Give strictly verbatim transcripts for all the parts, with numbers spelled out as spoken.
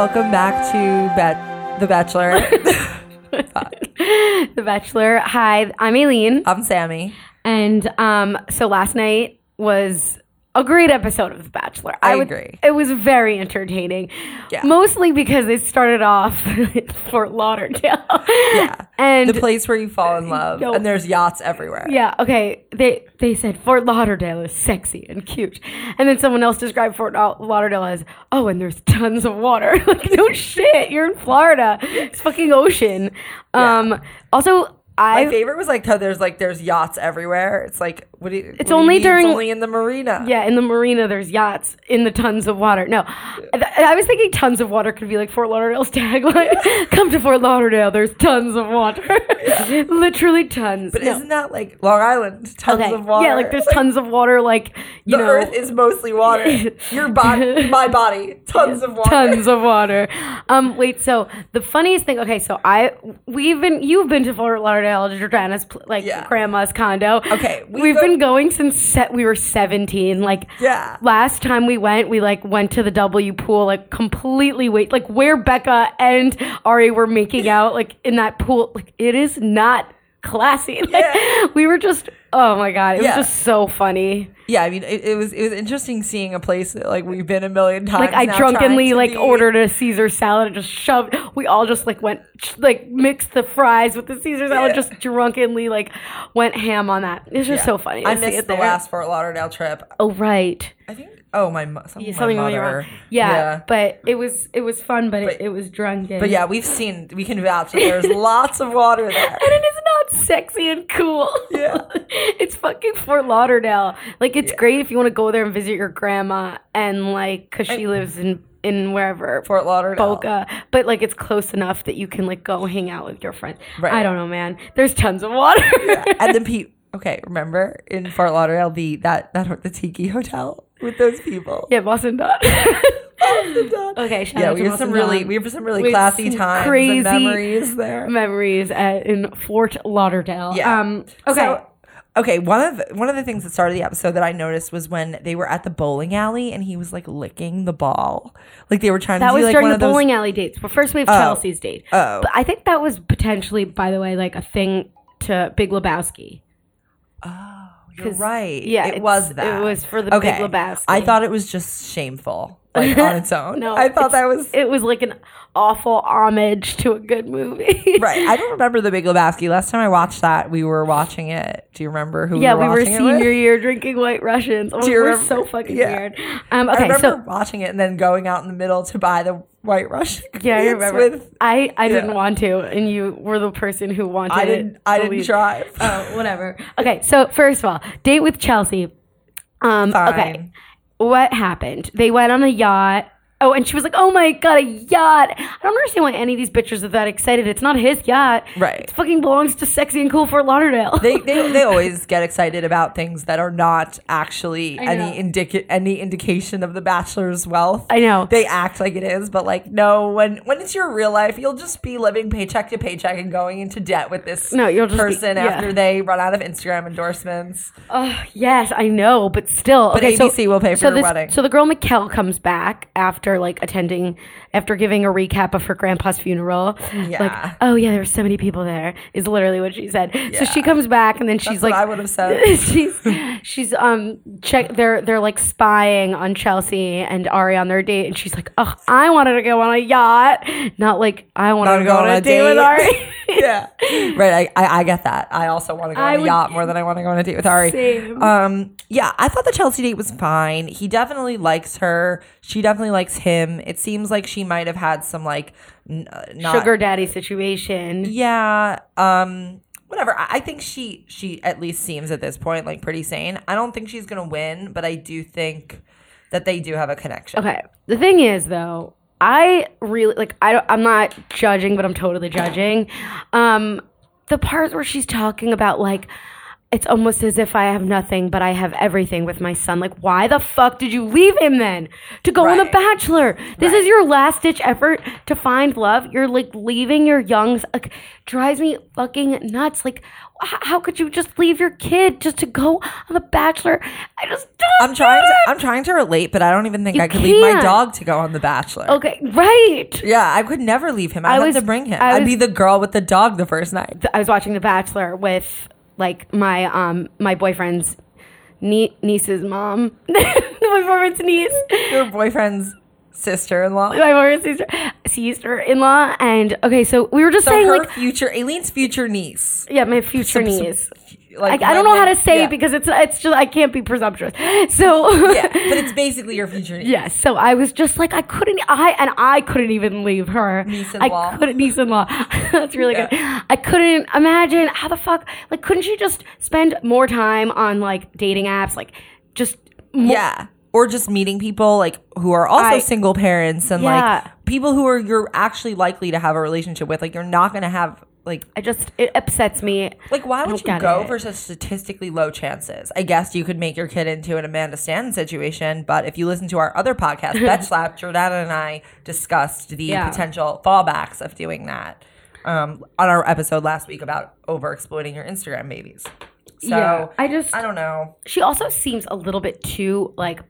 welcome back to Bet The Bachelor. The Bachelor. Hi, I'm Aileen. I'm Sammy. And um, so last night was a great episode of The Bachelor. I, I would, agree. It was very entertaining. Yeah. Mostly because they started off in Fort Lauderdale. Yeah. And the place where you fall in love. No. And there's yachts everywhere. Yeah, okay. They they said Fort Lauderdale is sexy and cute. And then someone else described Fort Lauderdale as, oh, and there's tons of water. Like, no shit. You're in Florida. It's fucking ocean. Um, Yeah. Also, I... My favorite was like how there's like there's yachts everywhere. It's like what do you? It's what only do you mean during- It's only in the marina. Yeah, in the marina, there's yachts in the tons of water. No, I, I was thinking tons of water could be like Fort Lauderdale's tagline. Come to Fort Lauderdale, there's tons of water. Literally tons. But No. isn't that like Long Island? Tons Okay. of water. Yeah, like there's tons of water. Like you the know, earth is mostly water. Your body, my body, tons of water. tons of water. Um, wait. So the funniest thing. Okay, so I we've been you've been to Fort Lauderdale, Jordana's like Yeah. grandma's condo. Okay, we we've go- been going since set we were seventeen. Like Yeah. last time we went, we like went to the W pool, like completely wait, like where Becca and Ari were making out, like in that pool. Like it is not classy. Like, Yeah. we were just. Oh my god, it Yeah. was just so funny. Yeah, I mean, it, it was it was interesting seeing a place that, like we've been a million times. Like I now drunkenly trying to like be- ordered a Caesar salad and just shoved. We all just like went like mixed the fries with the Caesar salad. Yeah. Just drunkenly like went ham on that. It's just Yeah. so funny. To I see missed it the there. last Fort Lauderdale trip. Oh right, I think. Oh my, mo- something, yeah, my something when you were mother. on. Yeah, yeah. but it was it was fun, but, But- it, it was drunken. But yeah, we've seen. We can vouch that there's lots of water there. And it is not sexy and cool. Yeah. It's fucking Fort Lauderdale. Like, it's great if you want to go there and visit your grandma and, like, because she lives in, in wherever. Fort Lauderdale. Boca. But, like, it's close enough that you can, like, go hang out with your friends. Right. I don't know, man. There's tons of water. Yeah. And then Pete. Okay, remember in Fort Lauderdale the that that the Tiki Hotel with those people. Yeah, Boston Dot. Boston Dot. Okay, shout Yeah, out we to have some Boston really Dot. we have some really We have classy some times crazy and memories there. Memories at, in Fort Lauderdale. Yeah. Um, okay. So, okay, one of the, one of the things that started the episode that I noticed was when they were at the bowling alley and he was like licking the ball, like they were trying That to do was like during one the of those. bowling alley dates. But first we have Oh. Chelsea's date. Oh. But I think that was potentially, by the way, like a thing to Big Lebowski. Oh, you're 'Cause- right. yeah, it it's- was that. it was for the Big Lebowski. I thought it was just shameful, like on its own. No, I thought it's- that was It was like an awful homage to a good movie. right. I don't remember the Big Lebowski. Last time I watched that, we were watching it. Do you remember who? Yeah, we we were, were watching it senior with? year drinking White Russians. Oh, Do you we're remember- so fucking Yeah. weird. Um, I okay, remember so watching it and then going out in the middle to buy the White Russian. yeah, I cleats remember. With, I, I yeah. didn't want to, and you were the person who wanted I didn't. it. I the didn't least. drive. Oh, whatever. Okay, so first of all, date with Chelsea. Um, Fine. okay, what happened? They went on a yacht. Oh, and she was like, "Oh my god, a yacht!" I don't understand why any of these bitches are that excited. It's not his yacht. Right. It fucking belongs to Sexy and Cool Fort Lauderdale. They, they they always get excited about things that are not actually I know. any indica- any indication of the Bachelor's wealth. I know. They act like it is, but like no, when when it's your real life, you'll just be living paycheck to paycheck and going into debt with this No, you'll just be- person yeah. after they run out of Instagram endorsements. Oh, yes, I know, but still. But okay, A B C will pay for so your this- wedding. So the girl Mikkel comes back after like attending, after giving a recap of her grandpa's funeral. Yeah. Like, oh yeah, there were so many people there, is literally what she said. So she Yeah. comes back and then she's That's what like, I would have said. she's she's um check they're they're like spying on Chelsea and Ari on their date, and she's like, oh, I wanted to go on a yacht, not like I wanted to go on a date with Ari. Yeah, right. I, I I get that. I also want to go I on a would- yacht more than I want to go on a date with Ari. Same. Um, yeah, I thought the Chelsea date was fine. He definitely likes her. She definitely likes him. It seems like she might have had some like n- uh, not, Sugar daddy situation. Yeah. Um. Whatever. I I think she she at least seems at this point like pretty sane. I don't think she's gonna win, but I do think that they do have a connection. Okay. The thing is, though, I really like. I don't, I'm not judging, but I'm totally judging. Um, the part where she's talking about like it's almost as if I have nothing, but I have everything with my son. Like, why the fuck did you leave him then to go on The Right. Bachelor? This Right. is your last ditch effort to find love. You're like leaving your young, like, drives me fucking nuts. Like, h- how could you just leave your kid just to go on The Bachelor? I just don't I'm trying get to it. I'm trying to relate, but I don't even think You I could leave my can't. dog to go on The Bachelor. Okay, right. Yeah, I could never leave him. I, I had was- to bring him. I I'd was- be the girl with the dog the first night. I was watching The Bachelor with like my um my boyfriend's nie- niece's mom, my boyfriend's niece, Your boyfriend's sister-in-law. my boyfriend's sister, sister-in-law, and okay, so we were just So saying her like, future, Aileen's future niece. yeah, my future Some- some- niece. Like I, I don't know how to women- say yeah. it because it's it's just I can't be presumptuous. So Yeah, but it's basically your future niece. yes, so I was just like I couldn't I and I couldn't even leave her. Niece-in-law. I couldn't niece-in-law. That's really good. I couldn't imagine how the fuck like couldn't she just spend more time on like dating apps like just more, Yeah. Or just meeting people like who are also I- single parents and Yeah. like people who are you're actually likely to have a relationship with. Like you're not gonna have like I just it upsets me. like why I would don't you get go it. for such statistically low chances? I guess you could make your kid into an Amanda Stanton situation, but if you listen to our other podcast, Betch Slap, Jordana and I discussed the Yeah. potential fallbacks of doing that um, on our episode last week about over exploiting your Instagram babies. So Yeah, I just- I don't know. She also seems a little bit too like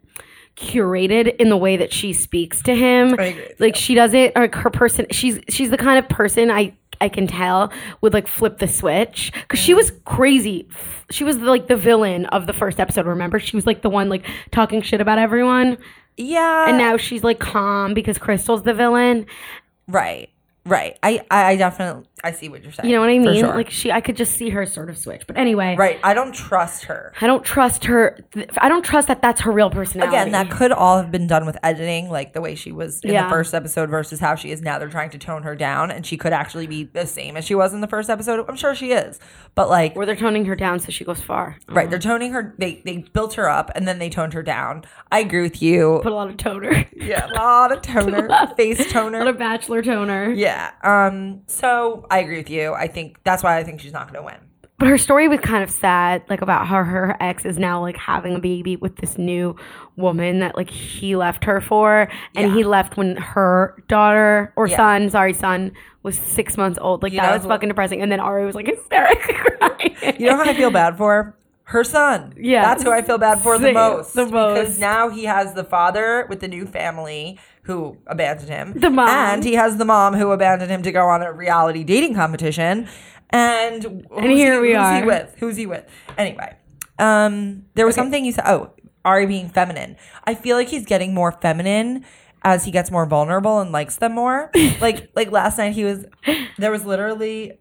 curated in the way that she speaks to him. I agree with Like she doesn't like her person she's she's the kind of person I I can tell would like flip the switch because she was crazy. She was like the villain of the first episode. Remember, she was like the one like talking shit about everyone, Yeah. and now she's like calm because Crystal's the villain. Right. Right. I, I I definitely I see what you're saying. You know what I for mean? sure. Like she, I could just see her sort of switch. But anyway, right. I don't trust her. I don't trust her. I don't trust that that's her real personality. Again, that could all have been done with editing, like the way she was in Yeah. the first episode versus how she is now. They're trying to tone her down, and she could actually be the same as she was in the first episode. I'm sure she is, but like, Or they're toning her down so she goes far. right? They're toning her. They they built her up, and then they toned her down. I agree with you. Put a lot of toner. Yeah, a lot of toner, face A lot toner. of bachelor toner. Yeah. Um. So I agree with you. I think that's why I think she's not going to win. But her story was kind of sad, like about how her ex is now like having a baby with this new woman that like he left her for, and Yeah. he left when her daughter or Yeah. son, sorry, son was six months old. Like You that know was who- fucking depressing. And then Ari was like hysterically crying. You know who I feel bad for? Her son. Yeah. That's who I feel bad for the Same. most. The most. Because now he has the father with the new family who abandoned him. The mom. And he has the mom who abandoned him to go on a reality dating competition. And, And who's here he, we who's are. he with? Who's he with? Anyway. Um, there was something you said. Oh, Ari being feminine. I feel like he's getting more feminine as he gets more vulnerable and likes them more. like like last night he was there was literally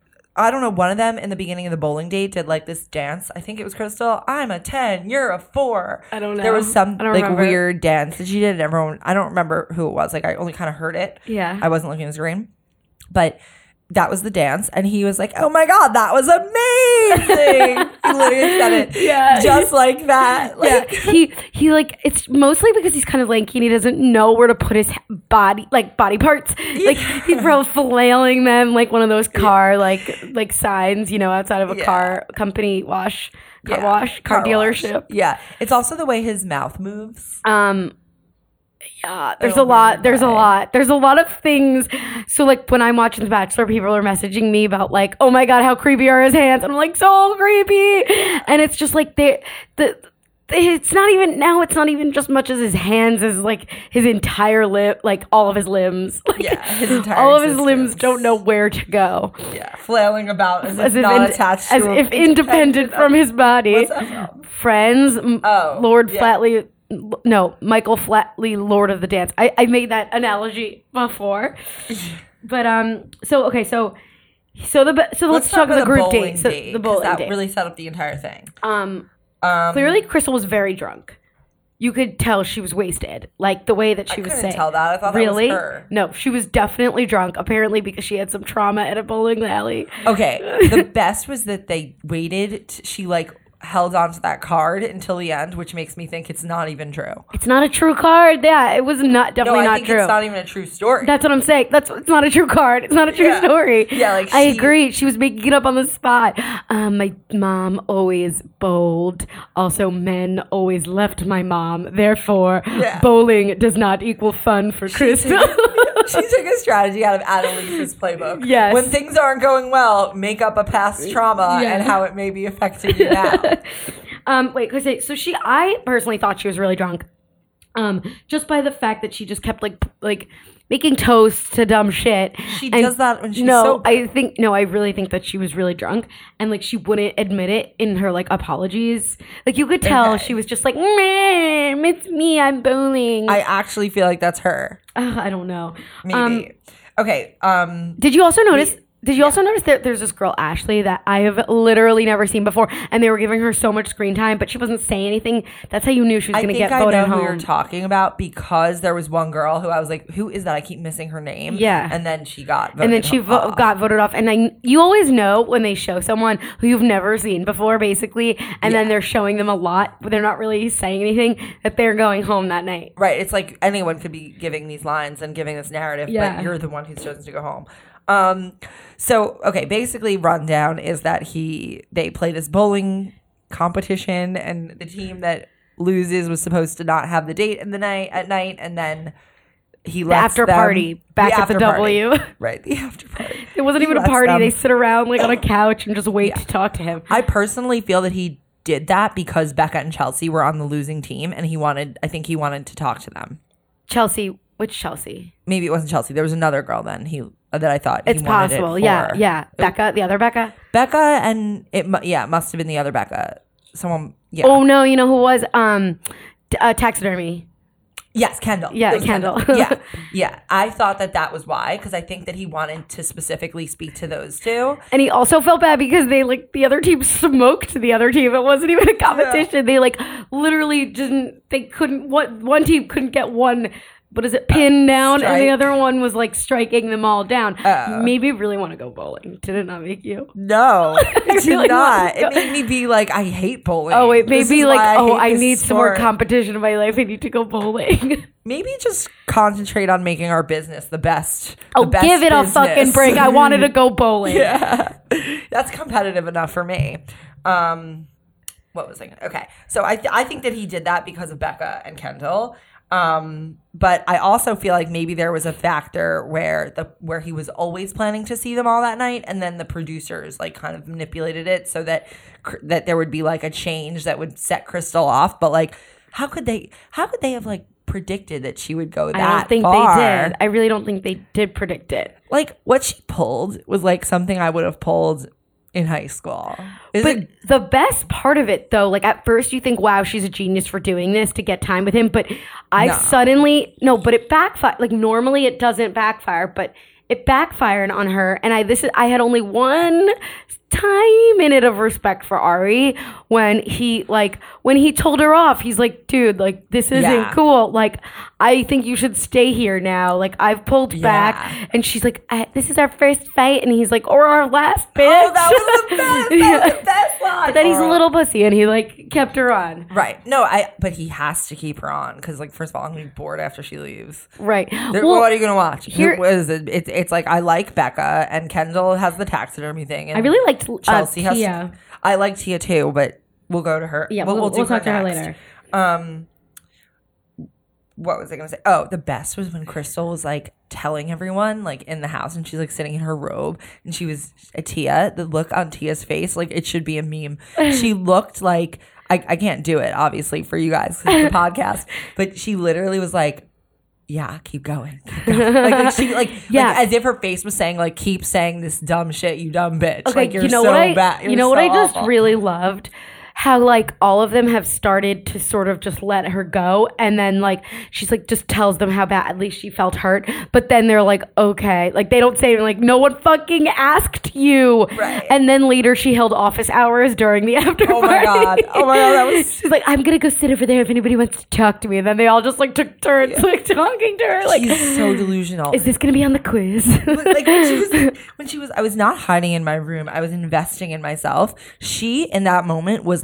I don't know, one of them in the beginning of the bowling date did like this dance. I think it was Crystal. I'm a ten, you're a four. I don't There know. was some I don't like remember. weird dance that she did and everyone I don't remember who it was. Like I only kind of heard it. Yeah. I wasn't looking at the screen. But that was the dance and he was like, oh my God, that was amazing. He literally said it Yeah. just like that. Yeah, Like he he like it's mostly because he's kind of lanky and he doesn't know where to put his body like body parts. Like he's probably flailing them like one of those car like like signs, you know, outside of a Yeah. car company wash, car Yeah. wash, car, wash. dealership. Yeah. It's also the way his mouth moves. Um yeah, there's In a a lot. weird There's a way. lot. There's a lot of things. So like when I'm watching The Bachelor, people are messaging me about like, oh my God, how creepy are his hands? And I'm like, so creepy. And it's just like they the it's not even now it's not even just much as his hands as like his entire lip, like all of his limbs. Like, Yeah, his entire all of his limbs existence. don't know where to go. Yeah. Flailing about as, As if if, not ind- attached as to if independent from his body. What's that from? Friends, m- Oh, Lord yeah. Flatley, no, Michael Flatley, Lord of the Dance. I, I made that analogy before, but um, so okay, so so the so let's, talk about the group bowling date. So date, the 'cause bowling that date. really set up the entire thing. um, Um, clearly Crystal was very drunk. You could tell she was wasted, like the way that she I was couldn't saying. tell that. I thought that was really, her. no, she was definitely drunk. Apparently, because she had some trauma at a bowling alley. Okay, the best was that they waited. T- she like held on to that card until the end, which makes me think it's not even true. It's not a true card. Yeah, it was not definitely no, I not think true. It's not even a true story. That's what I'm saying. That's it's not a true card. It's not a true yeah. story. Yeah, like I she, agree. She was making it up on the spot. Um, my mom always bowled. Also, men always left my mom. Therefore, yeah. bowling does not equal fun for Crystal. She took a strategy out of Annalise's playbook. Yes. When things aren't going well, make up a past trauma yeah. and how it may be affecting you now. um, wait, cause so she, I personally thought she was really drunk. Um, just by the fact that she just kept like, like making toast to dumb shit. She and does that when she's no, sober. I think, no, I really think that she was really drunk and like she wouldn't admit it in her like apologies. Like you could tell okay. she was just like, ma'am, it's me, I'm bowling. I actually feel like that's her. Uh, I don't know. Maybe. Um, okay. Um, did you also notice? we, Did you yeah. also notice that there's this girl, Ashley, that I have literally never seen before, and they were giving her so much screen time, but she wasn't saying anything. That's how you knew she was going to get voted home. I think I know who you're talking about because there was one girl who I was like, who is that? I keep missing her name. Yeah. And then she got voted And then she vo- got voted off. And I, you always know when they show someone who you've never seen before, basically, and yeah. then they're showing them a lot, but they're not really saying anything, that they're going home that night. Right. It's like anyone could be giving these lines and giving this narrative, yeah. but you're the one who's chosen to go home. Um, so, okay, basically rundown is that he, they play this bowling competition and the team that loses was supposed to not have the date in the night at night. And then he the lets after them, party back the at the party. W. Right. The after party. It wasn't He even a party. them. They sit around like on a couch and just wait Yeah. to talk to him. I personally feel that he did that because Becca and Chelsea were on the losing team and he wanted, I think he wanted to talk to them. Chelsea, which Chelsea? Maybe it wasn't Chelsea. There was another girl then he that I thought it's he wanted possible. It for. Yeah, yeah. Becca, the other Becca. Becca and it. Yeah, it must have been the other Becca. Someone. Yeah. Oh no, you know who was um, uh, taxidermy. Yes, Kendall. Yeah, Kendall. Kendall. yeah, yeah. I thought that that was why because I think that he wanted to specifically speak to those two. And he also felt bad because they like the other team smoked the other team. It wasn't even a competition. Yeah. They like literally didn't. They couldn't. What one team couldn't get one. What is it? Pin down, strike. And the other one was like striking them all down. Uh, Maybe you really want to go bowling. Did it not make you? No, it did really not. It made me be like, I hate bowling. Oh, it made me like, I oh, I need sport. some more competition in my life. I need to go bowling. Maybe just concentrate on making our business the best. Oh, the best give it business. a fucking break. I wanted to go bowling. Yeah, that's competitive enough for me. Um, what was I gonna? Okay, so I th- I think that he did that because of Becca and Kendall. Um, but I also feel like maybe there was a factor where the where he was always planning to see them all that night, and then the producers like kind of manipulated it so that that there would be like a change that would set Crystal off. But like, how could they? How could they have like predicted that she would go that far? I don't think far? they did. I really don't think they did predict it. Like what she pulled was like something I would have pulled in high school. Is but it- the best part of it, though, like at first you think, wow, she's a genius for doing this to get time with him. But I No. suddenly, no, but it backfired. Like normally it doesn't backfire, but it backfired on her. And I, this is, I had only one tiny minute of respect for Ari when he like when he told her off. He's like, dude, like this isn't Yeah. cool. Like I think you should stay here now. Like I've pulled Yeah. back. And she's like, I, this is our first fight. And he's like, or our last bitch. Oh, that was the best. That was the best line. But then he's a Or- little pussy and he like kept her on. Right. No, I. But he has to keep her on because, like, first of all, I'm gonna be bored after she leaves. Right. There- Well, what are you gonna watch? here- What is it? It's it's like I like Becca and Kendall has the taxidermy thing. And I really liked uh, Chelsea has. Tia. I like Tia too, but we'll go to her. Yeah, we'll, we'll, we'll, do we'll talk to her next. later. Um, what was I gonna say? Oh, the best was when Crystal was like telling everyone like in the house, and she's like sitting in her robe, and she was a Tia. The look on Tia's face, like it should be a meme. She looked like I, I can't do it, obviously, for you guys, 'cause it's a podcast, but she literally was like, yeah, keep going. Keep going. Like, like she like, Yeah. like as if her face was saying like keep saying this dumb shit, you dumb bitch. Okay, like you're you know so what I, bad. You're you know so what I just awful. really loved? How like all of them have started to sort of just let her go, and then like she's like just tells them how badly she felt hurt, but then they're like, okay, like they don't say like no one fucking asked you, Right. and then later she held office hours during the after Oh my party. god. Oh my god, that was She's like, I'm gonna go sit over there if anybody wants to talk to me, and then they all just like took turns Yeah. like talking to her, like, she's so delusional. is this gonna be on the quiz? Like when she was when she was I was not hiding in my room, I was investing in myself. She in that moment was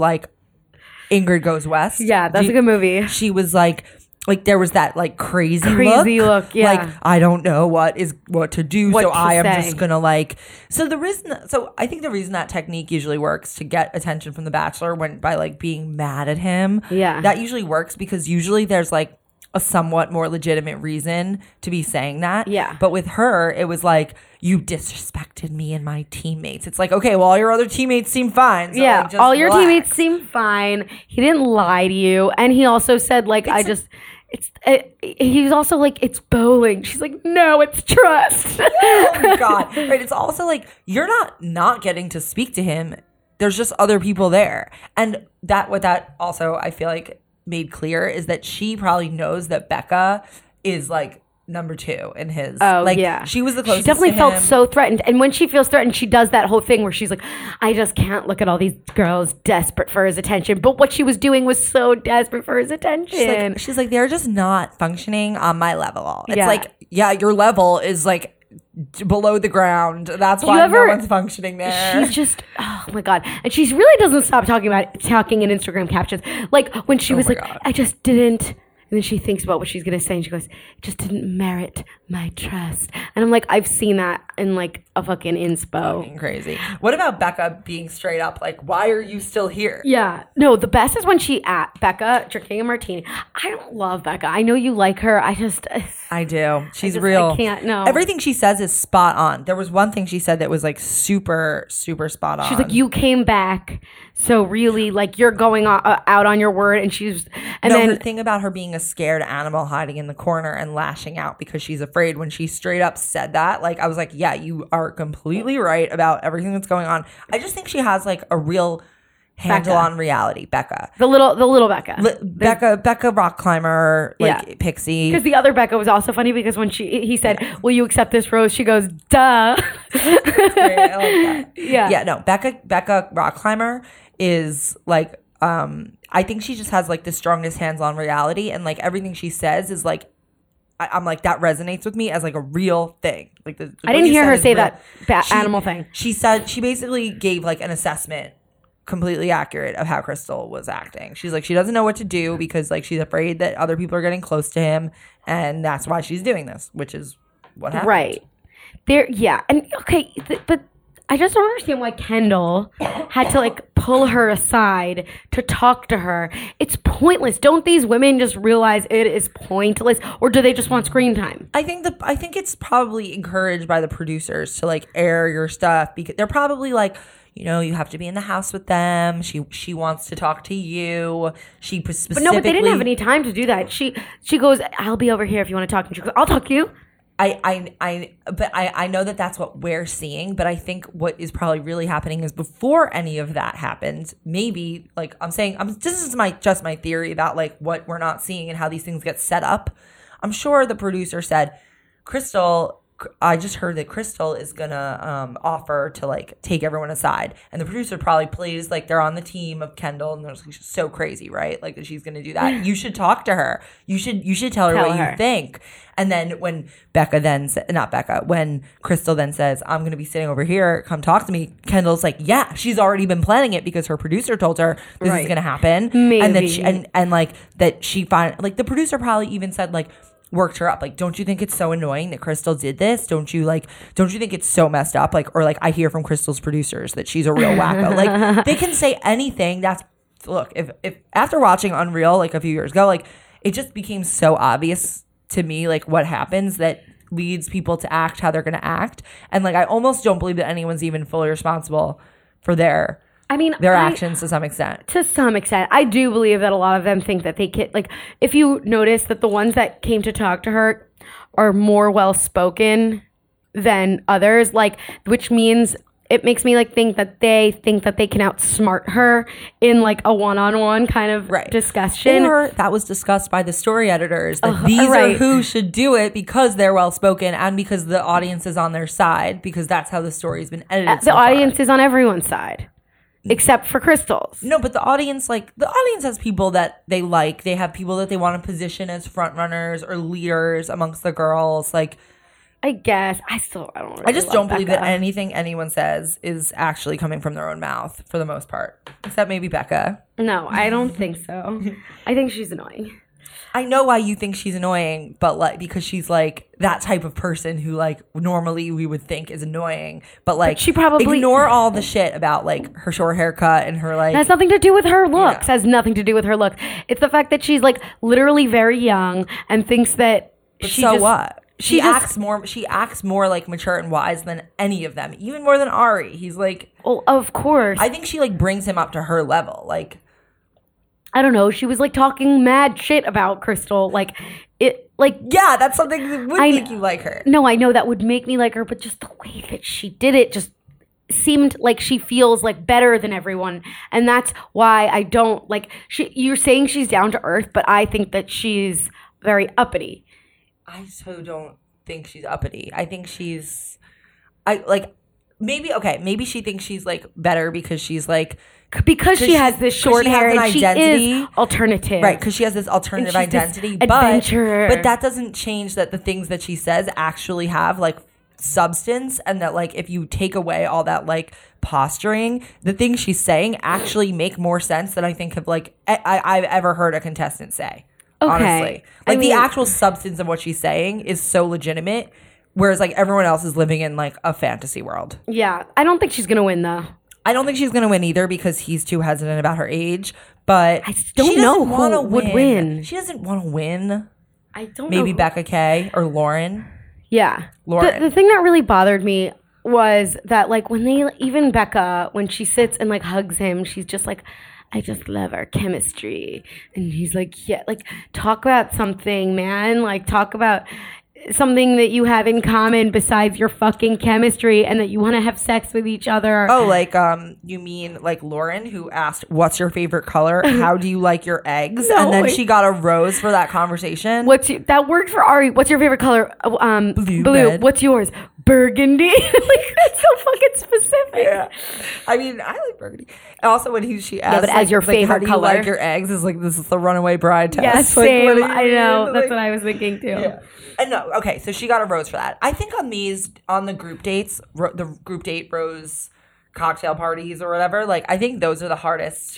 like Ingrid Goes West. Yeah, that's She- a good movie. She was like, like there was that like crazy, Crazy look. look, yeah. Like I don't know what is what to do, What so to I am say. just gonna like. So the reason, so I think the reason that technique usually works to get attention from the Bachelor when by like being mad at him. Yeah. that usually works because usually there's like a somewhat more legitimate reason to be saying that. Yeah. But with her, it was like, you disrespected me and my teammates. It's like, okay, well, all your other teammates seem fine. So Yeah, like, just all your relax. teammates seem fine. He didn't lie to you, and he also said like, I just. It's. It, he was also like, it's bowling. She's like, no, it's trust. Oh God. Right. It's also like, you're not not getting to speak to him. There's just other people there. And that what that also I feel like made clear is that she probably knows that Becca is like number two in his. Oh, like, yeah. She was the She closest definitely to felt him. so threatened. And when she feels threatened, she does that whole thing where she's like, I just can't look at all these girls desperate for his attention. But what she was doing was so desperate for his attention. She's like, she's like, they're just not functioning on my level. It's Yeah. like, yeah, your level is like d- below the ground. That's you why ever- no one's functioning there. She's just, oh my God. And she really doesn't stop talking about talking in Instagram captions. Like when she Oh was my like, God. I just didn't. And then she thinks about what she's going to say and she goes, it just didn't merit my trust. And I'm like, I've seen that in like a fucking inspo. Fucking crazy. What about Becca being straight up like, why are you still here? Yeah. No, the best is when she at Becca drinking a martini. I don't love Becca. I know you like her. I just, I do. She's just- real. I can't, no. Everything she says is spot on. There was one thing she said that was like super, super spot on. she's like, you came back. So really, like, you're going o- uh, out on your word. And she's, and no, then, the thing about her being a scared animal hiding in the corner and lashing out because she's afraid, when she straight up said that, like, I was like, yeah, you are completely right about everything that's going on. I just think she has like a real handle Becca. on reality, Becca. the little, the little Becca. Li- Becca, Becca rock climber, like Yeah. Pixie. Because the other Becca was also funny because when she he said, will you accept this rose? She goes, duh. Great, I like that. Yeah. Yeah, no, Becca Becca rock climber is like um I think she just has like the strongest hands on reality, and like everything she says is like I, I'm like, that resonates with me as like a real thing. Like the, the I didn't what you hear said her is say real. that ba- She- animal thing. She said she basically gave like an assessment completely accurate of how Crystal was acting. She's like, she doesn't know what to do because like she's afraid that other people are getting close to him, and that's why she's doing this, which is what happened. Right. There, yeah. And okay, th- but I just don't understand why Kendall had to like pull her aside to talk to her. It's pointless. Don't these women just realize it is pointless, or do they just want screen time? I think the I think it's probably encouraged by the producers to like air your stuff because they're probably like, you know, you have to be in the house with them. She she wants to talk to you. She But specifically. no, but they didn't have any time to do that. She she goes, I'll be over here if you want to talk. And she goes, I'll talk to you. I, I, I, but I, I know that that's what we're seeing, but I think what is probably really happening is before any of that happened, maybe like I'm saying, I'm, this is my, just my theory about like what we're not seeing and how these things get set up. I'm sure the producer said, Crystal, I just heard that Crystal is gonna um, offer to like take everyone aside, and the producer probably plays like they're on the team of Kendall, and they're like, she's so crazy, right? Like that she's gonna do that. You should talk to her. You should you should tell her Tell what her. you think. And then when Becca then sa- not Becca, when Crystal then says, I'm gonna be sitting over here, come talk to me. Kendall's like, yeah, she's already been planning it because her producer told her this Right. is gonna happen, and that she, Maybe. and and like that she find like the producer probably even said like. Worked her up. Like, don't you think it's so annoying that Crystal did this? Don't you like, don't you think it's so messed up? Like, or like I hear from Crystal's producers that she's a real wacko. Like they can say anything. That's look, if if after watching Unreal like a few years ago, like it just became so obvious to me like what happens that leads people to act how they're gonna act. And like I almost don't believe that anyone's even fully responsible for their I mean, their I- actions to some extent. To some extent, I do believe that a lot of them think that they can. Like, if you notice that the ones that came to talk to her are more well spoken than others, like, which means it makes me like think that they think that they can outsmart her in like a one-on-one kind of Right. discussion. Or that was discussed by the story editors that Uh, these right. are who should do it because they're well spoken and because the audience is on their side, because that's how the story's been edited. Uh, the so far. audience is on everyone's side, except for Crystal's. No, but the audience, like the audience has people that they like. They have people that they want to position as front runners or leaders amongst the girls. Like I guess. I still, I don't really I just love don't believe Becca. that anything anyone says is actually coming from their own mouth for the most part. Except maybe Becca. No, I don't think so. I think she's annoying. I know why you think she's annoying, but like because she's like that type of person who like normally we would think is annoying, but like But she probably- ignore all the shit about like her short haircut and her like It has nothing to do with her looks. Yeah. Has nothing to do with her looks. It's the fact that she's like literally very young and thinks that But she so just, what? She, she just- acts more. She acts more like mature and wise than any of them, even more than Ari. He's like, Well, of course. I think she like brings him up to her level. Like, I don't know. She was like talking mad shit about Crystal. Like it. Like yeah, that's something that would I make kn- you like her. no, I know that would make me like her, but just the way that she did it just seemed like she feels like better than everyone, and that's why I don't like. She. You're saying she's down to earth, but I think that she's very uppity. I so don't think she's uppity. I think she's, I like, maybe okay. Maybe she thinks she's like better because she's like Because she she- has this 'cause short she has hair an and she identity. is alternative. right because she has this alternative And she's this identity, adventurer. but but that doesn't change that the things that she says actually have like substance, and that like if you take away all that like posturing, the things she's saying actually make more sense than I think have like I, I, I've ever heard a contestant say. Okay. Honestly, I like the mean- actual substance of what she's saying is so legitimate, whereas like everyone else is living in like a fantasy world. Yeah, I don't think she's gonna win though. I don't think she's going to win either because he's too hesitant about her age. But I just don't she doesn't know who wanna would win. She doesn't want to win. I don't Maybe know. Becca K or Lauren. Yeah. Lauren. The, the thing that really bothered me was that, like, when they, even Becca, when she sits and, like, hugs him, she's just like, I just love our chemistry. And he's like, yeah, like, talk about something, man. Like, talk about something that you have in common besides your fucking chemistry and that you want to have sex with each other. Oh, like um, you mean like Lauren who asked, "What's your favorite color? How do you like your eggs?" No, and then wait. she got a rose for that conversation. What's your, that worked for Ari? What's your favorite color? Uh, Um, Blue, blue. red. What's yours? Burgundy. Like, that's so fucking specific. Yeah, I mean, I like burgundy. And also, when he she asked, but as like, your like, how favorite do you color? like your eggs? Is like this is the runaway bride test. Yeah, Like, same. what do you I know. mean? That's Like- what I was thinking too. Yeah. And no, okay, so she got a rose for that. I think on these, on the group dates, ro- the group date rose cocktail parties or whatever, like, I think those are the hardest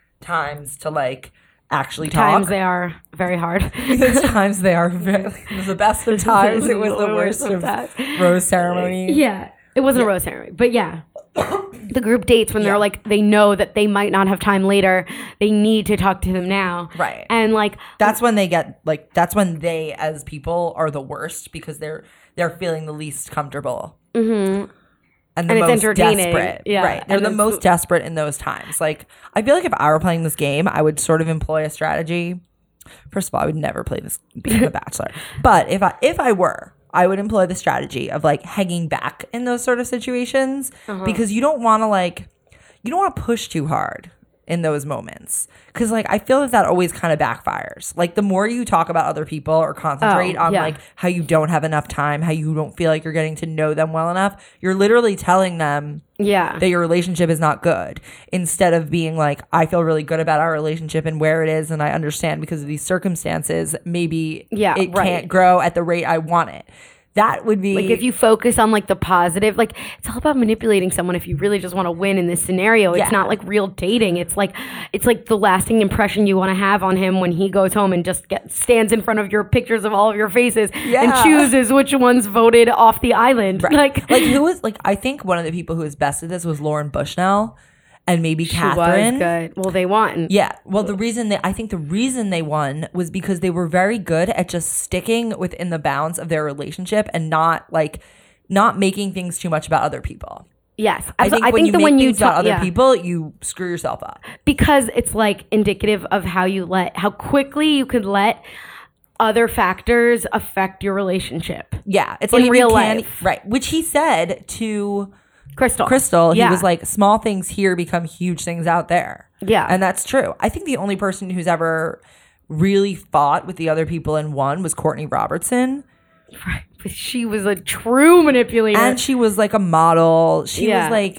times to, like, actually talk. Times they are very hard. Because times they are very, it was the best of times. It was the worst of times. rose ceremony. Yeah, it wasn't a rose ceremony, but yeah, the group dates when Yeah. they're like they know that they might not have time later, they need to talk to them now, Right. And like That's when they get, like, that's when they, as people, are the worst because they're, they're feeling the least comfortable. Mm-hmm. And the And it's most entertaining. desperate. Yeah. Right. They're And the it's- most desperate in those times. Like, I feel like if I were playing this game, I would sort of employ a strategy. First of all, I would never play this being a bachelor. But if I if I were, I would employ the strategy of like hanging back in those sort of situations because you don't want to like you don't want to push too hard in those moments. Because like I feel that that always kind of backfires. Like the more you talk about other people or concentrate Oh, on yeah. like how you don't have enough time, how you don't feel like you're getting to know them well enough, you're literally telling them yeah, that your relationship is not good instead of being like, I feel really good about our relationship and where it is, and I understand because of these circumstances maybe Yeah, it right. can't grow at the rate I want it. That would be like if you focus on like the positive, like it's all about manipulating someone. If you really just want to win in this scenario, it's Yeah. not like real dating. It's like it's like the lasting impression you want to have on him when he goes home and just get, stands in front of your pictures of all of your faces Yeah. and chooses which ones voted off the island. Right. Like, like who was like I think one of the people who was best at this was Lauren Bushnell and maybe she Catherine. was good. Well, they won. Yeah. Well, the reason they, I think the reason they won was because they were very good at just sticking within the bounds of their relationship and not like not making things too much about other people. Yes, I think I when think you the make when you things about talk, other yeah. people, you screw yourself up. because it's like indicative of how you let how quickly you could let other factors affect your relationship. Yeah, it's In like if real you can, life. right? Which he said to Crystal, Crystal. He Yeah. was like, "Small things here become huge things out there." Yeah. and that's true. I think the only person who's ever really fought with the other people and won was Courtney Robertson, right. But she was a true manipulator. and she was like a model. She Yeah. was like,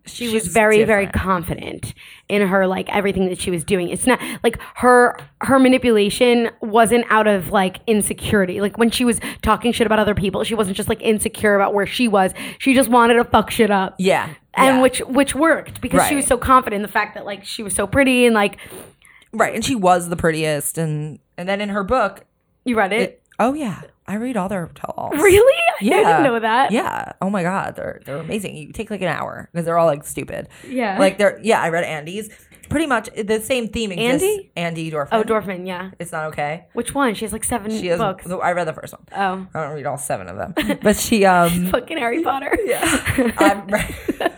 she She's was very, very different. confident in her, like, everything that she was doing. It's not like her her manipulation wasn't out of like insecurity. Like when she was talking shit about other people, she wasn't just like insecure about where she was. She just wanted to fuck shit up. Yeah. And yeah. which which worked because she Right. was so confident in the fact that like she was so pretty and like Right. And she was the prettiest. And and then in her book, you read it. it oh yeah. I read all their tell-alls. Really? Yeah. I didn't know that. Yeah. Oh my God. They're they're amazing. You take like an hour because they're all like stupid. Yeah. Like they're yeah, I read Andy's. Pretty much the same theme exists. Andy? Andy Dorfman. Oh, Dorfman, yeah. It's not okay. Which one? She has like seven She has books. I read the first one. Oh. I don't read all seven of them. But she um Fucking Harry Potter. Yeah. I'm right.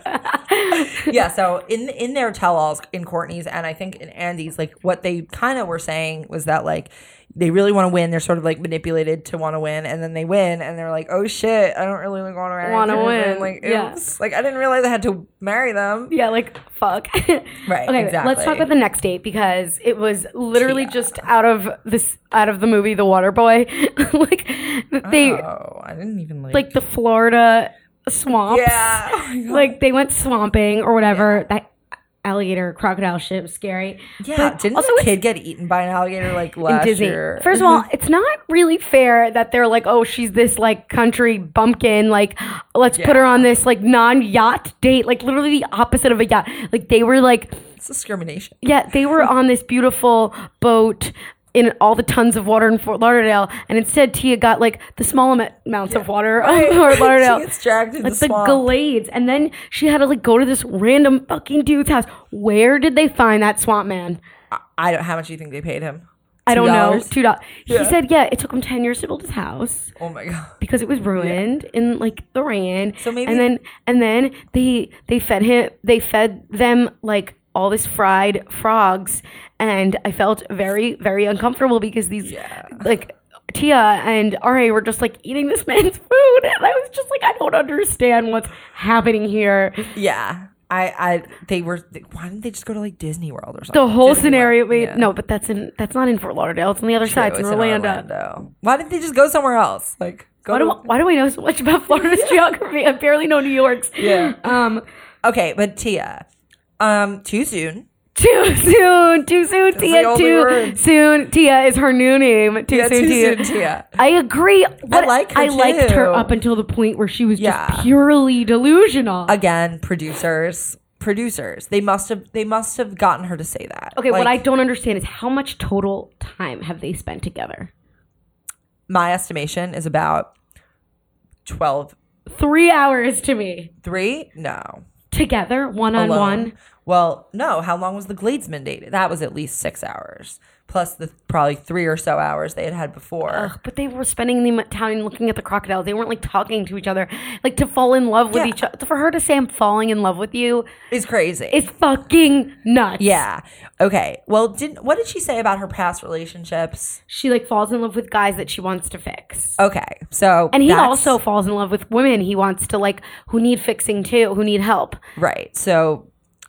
Yeah, so in in their tell-alls in Courtney's and I think in Andy's, like what they kind of were saying was that like they really want to win. They're sort of like manipulated to want to win, and then they win, and they're like, "Oh shit, I don't really want to marry Wanna him." win. Like, Yeah. oops. Like I didn't realize I had to marry them. Yeah, like fuck. Right. Okay, exactly. let's talk about the next date because it was literally Yeah. just out of this out of the movie The Water Boy. Like they Oh, I didn't even like. like the Florida swamps. Yeah. Oh my God. Like they went swamping or whatever. That alligator crocodile shit was scary. Yeah. But Didn't also the it's- kid get eaten by an alligator like last Disney. year? First of all, it's not really fair that they're like, oh, she's this like country bumpkin. Like, let's put her Yeah. on this like non-yacht date. Like literally the opposite of a yacht. Like they were like, it's discrimination. yeah, they were on this beautiful boat in all the tons of water in Fort Lauderdale, and instead Tia got like the small am- amounts of water Right. on Fort Lauderdale. She gets dragged in like the the swamp. glades, and then she had to like go to this random fucking dude's house. Where did they find that swamp man? I, I don't. How much do you think they paid him? I don't know. two dollars? Two dollars. He Yeah. said, yeah, it took him ten years to build his house Oh my God. because it was ruined in like the rain. So maybe- and then and then they they fed him. They fed them like all this fried frogs, and I felt very very uncomfortable because these Yeah. like Tia and Ari were just like eating this man's food, and I was just like, I don't understand what's happening here. Yeah. I, I, they were. Why didn't they just go to like Disney World or something? The whole Disney scenario World. made Yeah. no, but that's in that's not in Fort Lauderdale. It's on the other side. It's in It's in Orlando. Orlando. Why didn't they just go somewhere else? Like, go Why to. do, why do I know so much about Florida's geography? I barely know New York's. Yeah. Um, Okay, but Tia, um, too soon. too soon. Too soon. the Tia. only Too word. soon. Tia is her new name. Too Yeah, soon. too Tia. soon, Tia. I agree. What, like her I liked her too. up until the point where she was Yeah. just purely delusional. Again, producers, producers. They must have. They must have gotten her to say that. okay, what I Like, don't understand is how much total time have they spent together? my estimation is about twelve. Three hours to me. Three? No. Together, one on Alone. one. Well, no. How long was the Gladesman date? That was at least six hours, plus the probably three or so hours they had had before. Ugh, but they were spending the time looking at the crocodiles. They weren't like talking to each other, like to fall in love with Yeah. each other. For her to say I'm falling in love with you It's crazy. is fucking nuts. yeah. Okay. Well, didn't what did she say about her past relationships? She like falls in love with guys that she wants to fix. Okay. So And he that's- also falls in love with women he wants to like who need fixing too, who need help. right. So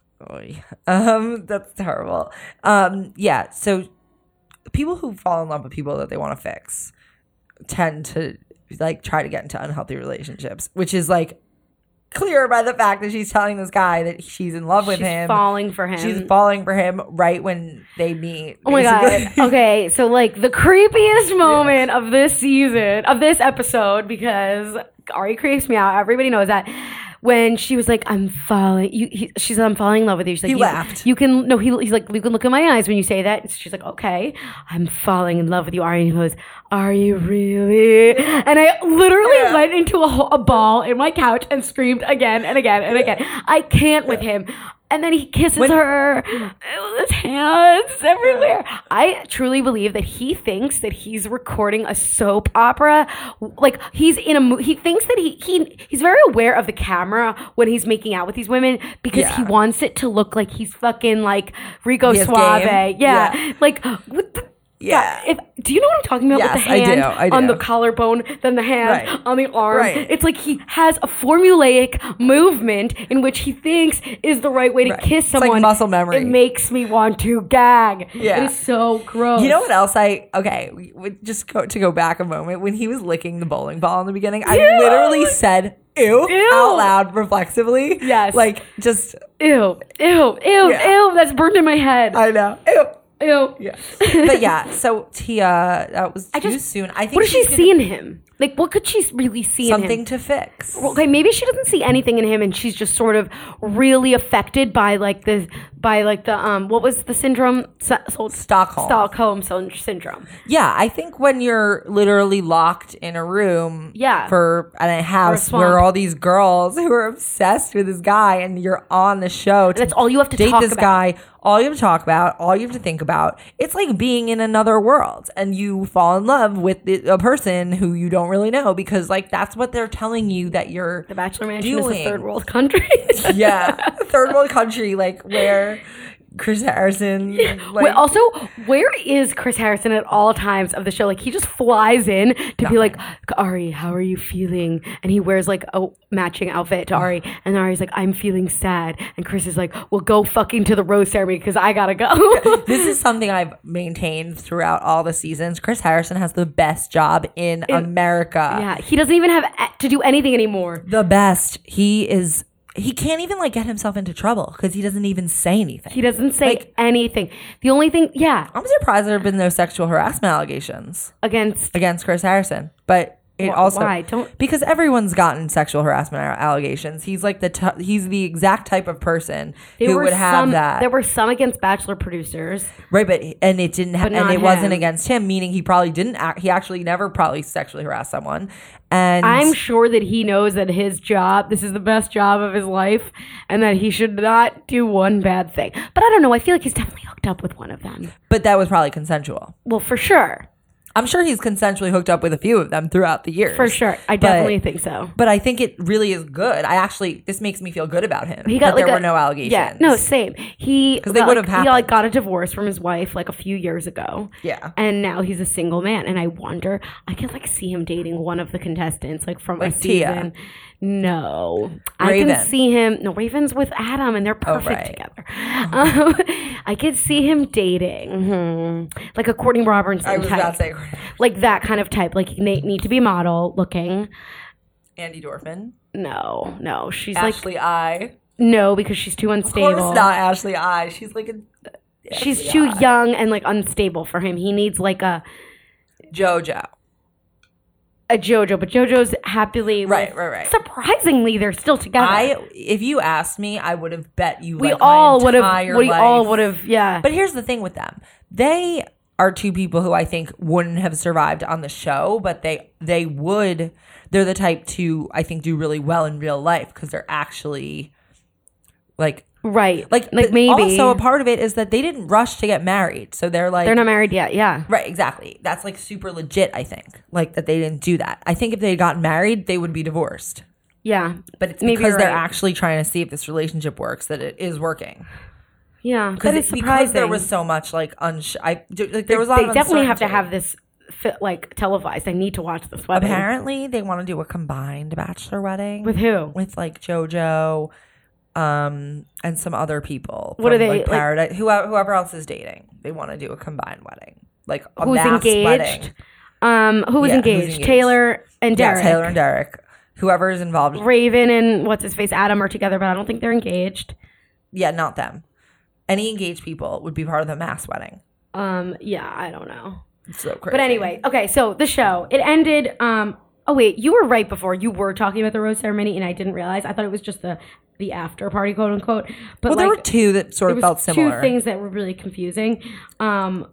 oy. um that's terrible. Um yeah, so people who fall in love with people that they want to fix tend to like try to get into unhealthy relationships, which is like clear by the fact that she's telling this guy that she's in love with She's him. falling for him. She's falling for him right when they meet. Oh my basically. god. Okay, so like the creepiest moment of this season, of this episode, because Ari creeps me out. Everybody knows that. When she was like, "I'm falling," you, he, she said, "I'm falling in love with you." She's like, He you, laughed. You can no. He, he's like, "You can look in my eyes when you say that." She's like, "Okay, I'm falling in love with you." Ari and he goes, "Are you really?" And I literally Yeah. went into a, ho- a ball in my couch and screamed again and again and again. I can't with him. And then he kisses When- her with his hands everywhere. I truly believe that he thinks that he's recording a soap opera. Like he's in a mo- he thinks that he he he's very aware of the camera when he's making out with these women because he Yeah. wants it to look like he's fucking like Rico He has Suave. game. Yeah. Yeah. Like what the Yeah. If, do you know what I'm talking about Yes, with the I do, hand I do. on the collarbone, then the hand Right. on the arm? Right. It's like he has a formulaic movement in which he thinks is the right way to Right. kiss It's like someone. muscle memory. It makes me want to gag. Yeah. It is so gross. You know what else I okay, we, we just go to go back a moment when he was licking the bowling ball in the beginning. I Yeah. literally said ew, Ew. out loud reflexively. Yes. Like just Ew, ew, ew, Yeah. ew. That's burned in my head. I know. Ew. Ew. Yeah. But yeah, so Tia, that was too just- soon. I think What does she she's gonna- see in him? Like, what could she really see in him? something to fix. Okay, maybe she doesn't see anything in him, and she's just sort of really affected by like the by like the um what was the syndrome? So, so- Stockholm. Stockholm syn- syndrome. Yeah, I think when you're literally locked in a room Yeah. for in a house swamp. where all these girls who are obsessed with this guy and you're on the show to That's all you have to date talk this about. guy, all you have to talk about, all you have to think about. It's like being in another world and you fall in love with the, a person who you don't really know because like that's what they're telling you that you're The Bachelor Mansion is a doing. third world country. Yeah, third world country like where Chris Harrison like, Wait, also, where is Chris Harrison at all times of the show? Like, he just flies in to be like, Ari, how are you feeling? And he wears like a matching outfit to Ari. And Ari's like, I'm feeling sad. And Chris is like, well, go fucking to the rose ceremony because I gotta go. This is something I've maintained throughout all the seasons. Chris Harrison has the best job in, America. Yeah, he doesn't even have a- to do anything anymore. The best. He is he can't even like get himself into trouble because he doesn't even say anything. He doesn't say Like- anything. The only thing, yeah, I'm surprised there have been no sexual harassment allegations against against Chris Harrison. But it Wh- also why? Don't- because everyone's gotten sexual harassment allegations. He's like the t- he's the exact type of person there who were would have some, that. There were some against Bachelor producers. Right, but and it didn't ha- But and not it wasn't him. against him, meaning he probably didn't act, he actually never probably sexually harassed someone. And I'm sure that he knows that his job, this is the best job of his life, and that he should not do one bad thing. But I don't know. I feel like he's definitely hooked up with one of them. but that was probably consensual. Well, for sure. I'm sure he's consensually hooked up with a few of them throughout the years. For sure. I But- definitely think so. But I think it really is good. I actually, this makes me feel good about him. He got that like there a, were no allegations. Yeah, no, same. He 'Cause they got, would have like, He like happened. got a divorce from his wife like a few years ago. Yeah. And now he's a single man. And I wonder, I could like see him dating one of the contestants like from Like a Tia. season. No, I Raven. can see him. No, Raven's with Adam, and they're perfect right. together. Um, I could see him dating, mhm. like a Courtney Robertson I was type, about to say like that kind of type. Like they need to be model looking. Andy Dorfman. No, no, she's like Ashley I. no because she's too Of unstable. course not Ashley I. She's like a She's Ashley too I. young and like unstable for him. He needs like a JoJo. a JoJo, but JoJo's happily Right, with- right, right. Surprisingly, they're still together. I, if you asked me, I would have bet you. we like, all my would have. entire We all life. would have. Yeah. But here's the thing with them. They are two people who I think wouldn't have survived on the show, but they they would. They're the type to, I think, do really well in real life because they're actually like right. like like but maybe Also, a part of it is that they didn't rush to get married, so they're like they're not married yet. Yeah. right. Exactly. That's like super legit. I think like that they didn't do that. I think if they had gotten married, they would be divorced. Yeah. But it's Maybe because you're they're right. actually trying to see if this relationship works that it is working. Yeah. Because That is because surprising. there was so much like unsh. I like there was a lot They of definitely have to uncertainty. have this fi- like televised. I need to watch this wedding. Apparently, they want to do a combined bachelor wedding With who? with like JoJo, um, and some other people. What from, are they, Like, like- Paradise, whoever, whoever else is dating, they want to do a combined wedding, like a Who's mass engaged? wedding. Um, who was Yeah, who's engaged? engaged? Taylor and Yeah, Derek. Taylor and Derek. Whoever is involved. Raven and what's his face Adam are together, but I don't think they're engaged. Yeah, not them. Any engaged people would be part of the mass wedding. Um, yeah, I don't know. It's so crazy. But anyway, okay, so the show, it ended, um, oh wait, you were right before. You were talking about the rose ceremony and I didn't realize. I thought it was just the the after party, quote unquote. But well, like, there were two that sort there of was felt similar. two things that were really confusing. Um,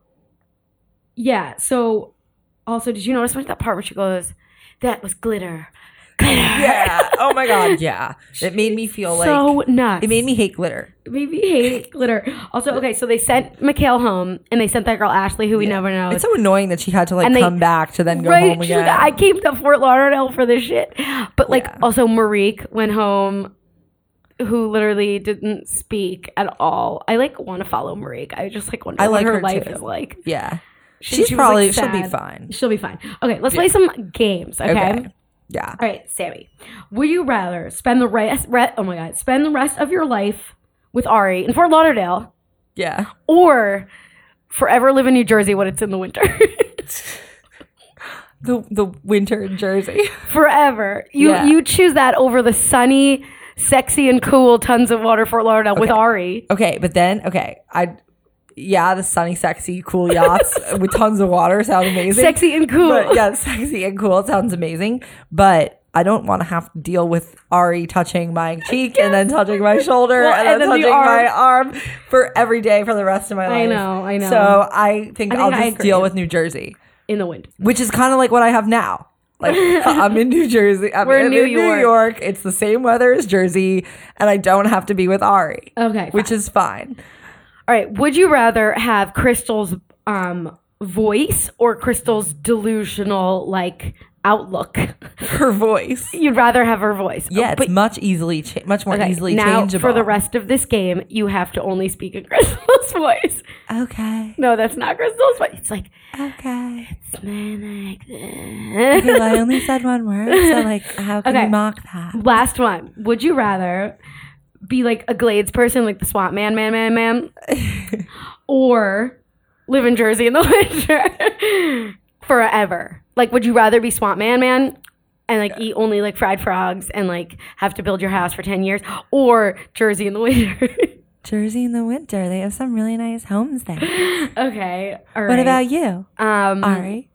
yeah, so also, did you notice when that part where she goes, that was glitter. Glitter. Yeah. Oh my god. Yeah. It made me feel like So nuts. it made me hate glitter. It made me hate glitter. Also, okay, so they sent Mikhail home and they sent that girl Ashley, who we never know. It's so annoying that she had to like And they- come back to then go right? home She's again. like, I came to Fort Lauderdale for this shit. But like, Yeah. also Marique went home, who literally didn't speak at all. I like want to follow Marique. I just like wonder I what like her, her, life too. is like. Yeah. She- She's she was, probably like, she'll be sad. fine. She'll be fine. Okay, let's play some games. Okay. Okay. Yeah. All right, Sammy. Would you rather spend the rest? Re- oh my God, spend the rest of your life with Ari in Fort Lauderdale, Yeah. or forever live in New Jersey when it's in the winter? The the winter in Jersey. Forever. You Yeah. you choose that over the sunny, sexy, and cool tons of water Fort Lauderdale with Ari. Okay, but then okay, I yeah, the sunny, sexy, cool yachts with tons of water sound amazing. Sexy and cool. But yeah, sexy and cool sounds amazing. But I don't want to have to deal with Ari touching my cheek yes. and then touching my shoulder well, and, then and then touching the my arm for every day for the rest of my life. I know, I know. So I think, I think I'll just deal with New Jersey. In the wind. Which is kind of like what I have now. Like, I'm in New Jersey. I'm We're in in New New York. York. It's the same weather as Jersey. And I don't have to be with Ari. Okay. Which fine. is fine. All right. Would you rather have Crystal's um, voice or Crystal's delusional, like, outlook? Her voice. You'd rather have her voice. Yeah, it's but, much easily, cha- much more okay, easily now, changeable. for the rest of this game, you have to only speak in Crystal's voice. Okay. No, that's not Crystal's voice. It's like, okay. It's been like this. Okay, well, I only said one word, so like, how can okay. you mock that? Last one. Would you rather be like a Glades person, like the Swamp Man, man, man, man, or live in Jersey in the winter forever? Like, would you rather be Swamp Man, man, and like eat only like fried frogs and like have to build your house for ten years, or Jersey in the winter? Jersey in the winter. They have some really nice homes there. Okay. All right. What about you? Um, Ari?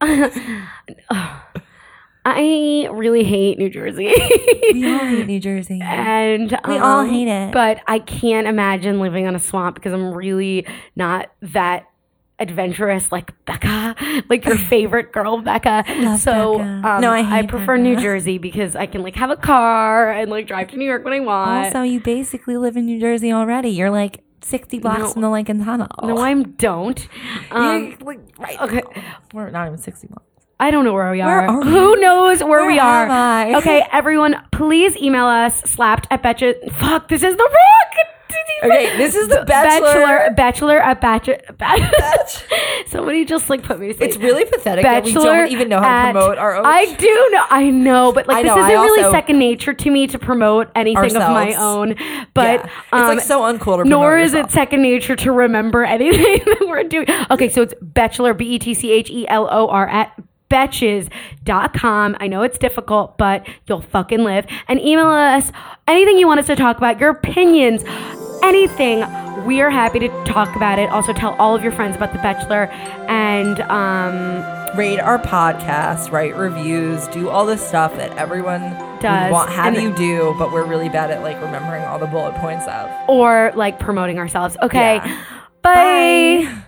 I really hate New Jersey. We all hate New Jersey. And we um, all hate it. But I can't imagine living on a swamp because I'm really not that adventurous like Becca, like your favorite girl, Becca. Love so Becca. Um, no, I, hate I prefer Becca. New Jersey because I can like have a car and like drive to New York when I want. Also, you basically live in New Jersey already. You're like sixty blocks No. from the Lincoln Tunnel. No, I don't. Um, You're, like, right. okay. We're not even sixty blocks. I don't know where we Where are. are we? Who knows where, Where we are? am I? Okay, everyone, please email us. Slapped at Betcha. Fuck, this is the wrong. Okay, this is the Bachelor. Bachelor. Bachelor at Bachelor. Batch. Somebody just like put me. To It's really pathetic that we Bachelor don't even know how at- to promote our own. I do know. I know, but like I this know, isn't I really also- second nature to me to promote anything of my Ourselves. own. But Yeah. It's um, like so uncool to promote nor is yourself. it second nature to remember anything that we're doing. Okay, so it's Bachelor, B E T C H E L O R at betches dot com. I know it's difficult, but you'll fucking live. And email us anything you want us to talk about, your opinions, anything. We are happy to talk about it. Also, tell all of your friends about The Bachelor and um, rate our podcast, write reviews, do all this stuff that everyone Does. would want have And- you do, but we're really bad at like remembering all the bullet points of. or like promoting ourselves. Okay. Yeah. Bye. Bye.